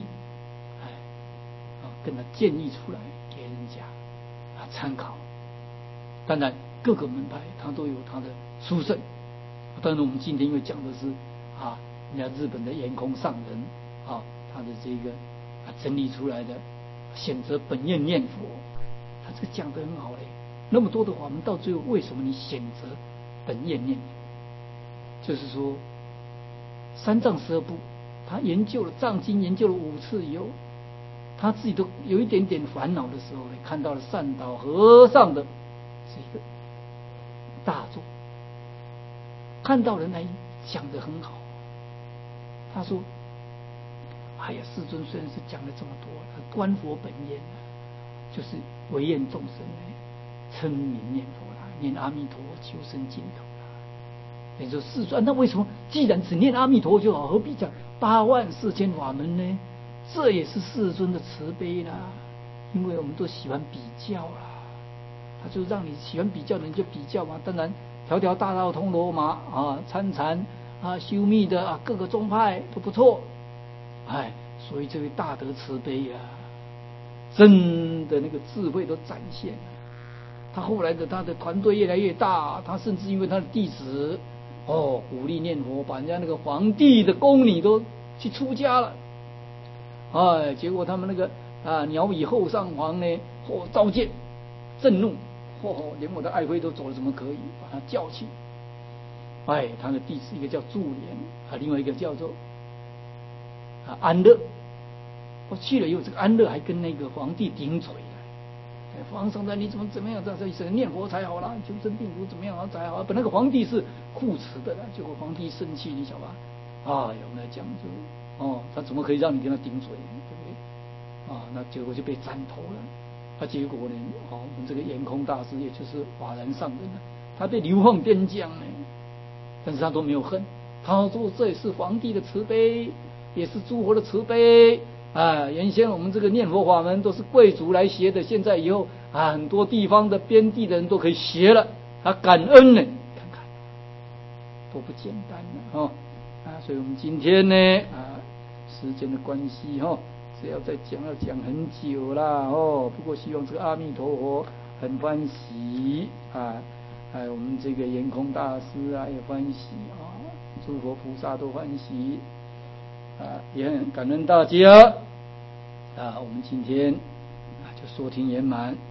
跟他建议出来给人家参考。当然各个门派他都有他的殊胜。当然我们今天又讲的是人家日本的圆空上人他的这个整理出来的选择本愿念佛，他这个讲得很好嘞。那么多的法门，到最后为什么你选择本愿念佛？就是说三藏十二部，他研究了藏经，研究了5次以后，他自己都有一点点烦恼的时候呢，看到了善导和尚的这个大作，看到人来讲得很好。他说：“哎呀，世尊虽然是讲了这么多，观佛本愿就是唯愿众生称名念佛啦，念阿弥陀佛求生净土啦。也就世尊，那为什么既然只念阿弥陀佛就好，何必讲84000法门呢？这也是世尊的慈悲啦，因为我们都喜欢比较啦，他就让你喜欢比较的人就比较嘛。当然，条条大道通罗马参禅修密的各个宗派都不错，所以这位大德慈悲真的那个智慧都展现了。他后来他的团队越来越大，他甚至因为他的弟子鼓励念佛，把人家那个皇帝的宫女都去出家了。结果他们那个鸟羽后上皇呢，召见震怒，连我的爱妃都走了，怎么可以把他叫去？他的弟子一个叫祝莲另外一个叫做安乐。去了以后，这个安乐还跟那个皇帝顶嘴了。皇上你怎么样？这一生念佛才好啦，求生净土怎么样才好？本那个皇帝是护持的啦，结果皇帝生气，你晓得吧？有人来讲就他怎么可以让你跟他顶嘴，对不对？那结果就被斩头了。结果呢，我们这个圆空大师，也就是法然上人他被流放边疆呢，但是他都没有恨。他说这也是皇帝的慈悲，也是诸佛的慈悲。原先我们这个念佛法门都是贵族来学的，现在以后很多地方的边地的人都可以学了，感恩呢，看看多不简单了所以我们今天呢时间的关系只要再讲要讲很久啦不过希望这个阿弥陀佛很欢喜我们这个圆空大师也欢喜诸佛菩萨都欢喜也很感恩大家我们今天就说听圆满。